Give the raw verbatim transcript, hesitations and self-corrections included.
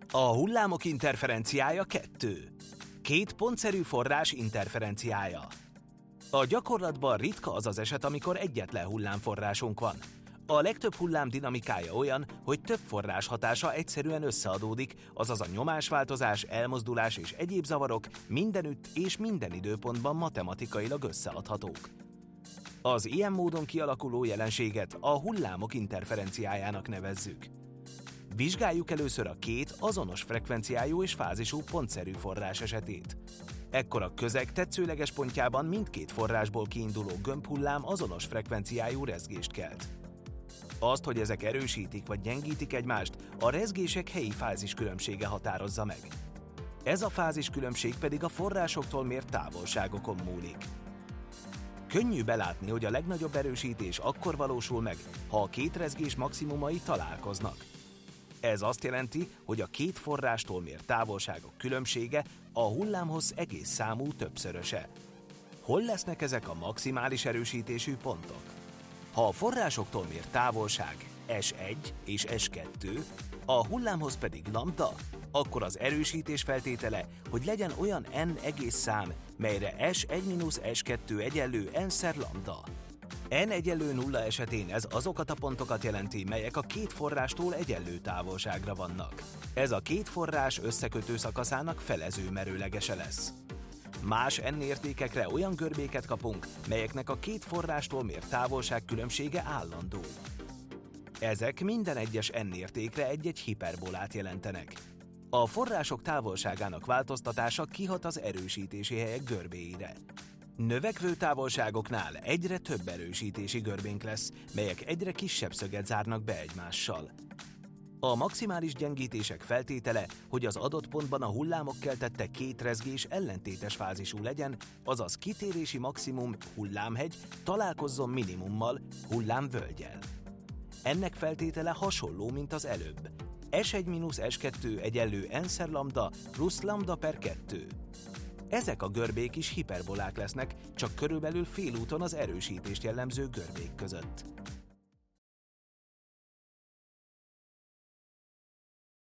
A hullámok interferenciája kettő. Két pontszerű forrás interferenciája. A gyakorlatban ritka az az eset, amikor egyetlen hullámforrásunk van. A legtöbb hullám dinamikája olyan, hogy több forrás hatása egyszerűen összeadódik, azaz a nyomásváltozás, elmozdulás és egyéb zavarok mindenütt és minden időpontban matematikailag összeadhatók. Az ilyen módon kialakuló jelenséget a hullámok interferenciájának nevezzük. Vizsgáljuk először a két azonos frekvenciájú és fázisú pontszerű forrás esetét. Ekkor a közeg tetszőleges pontjában mindkét forrásból kiinduló gömbhullám azonos frekvenciájú rezgést kelt. Azt, hogy ezek erősítik vagy gyengítik egymást, a rezgések helyi fáziskülönbsége határozza meg. Ez a fáziskülönbség pedig a forrásoktól mért távolságokon múlik. Könnyű belátni, hogy a legnagyobb erősítés akkor valósul meg, ha a két rezgés maximumai találkoznak. Ez azt jelenti, hogy a két forrástól mért távolságok különbsége a hullámhossz egész számú többszöröse. Hol lesznek ezek a maximális erősítésű pontok? Ha a forrásoktól mért távolság es egy és es kettő, a hullámhossz pedig lambda, akkor az erősítés feltétele, hogy legyen olyan n egész szám, melyre es egy mínusz es kettő egyenlő n-szer lambda. n egyenlő nulla esetén ez azokat a pontokat jelenti, melyek a két forrástól egyenlő távolságra vannak. Ez a két forrás összekötő szakaszának felező merőlegese lesz. Más n értékekre olyan görbéket kapunk, melyeknek a két forrástól mért távolság különbsége állandó. Ezek minden egyes n értékre egy-egy hiperbolát jelentenek. A források távolságának változtatása kihat az erősítési helyek görbéire. Növekvő távolságoknál egyre több erősítési görbénk lesz, melyek egyre kisebb szöget zárnak be egymással. A maximális gyengítések feltétele, hogy az adott pontban a hullámok keltette két rezgés ellentétes fázisú legyen, azaz kitérési maximum hullámhegy találkozzon minimummal hullámvölgyel. Ennek feltétele hasonló, mint az előbb. es egy mínusz es kettő egyenlő n-szer lambda plusz lambda per kettő. Ezek a görbék is hiperbolák lesznek, csak körülbelül félúton az erősítést jellemző görbék között.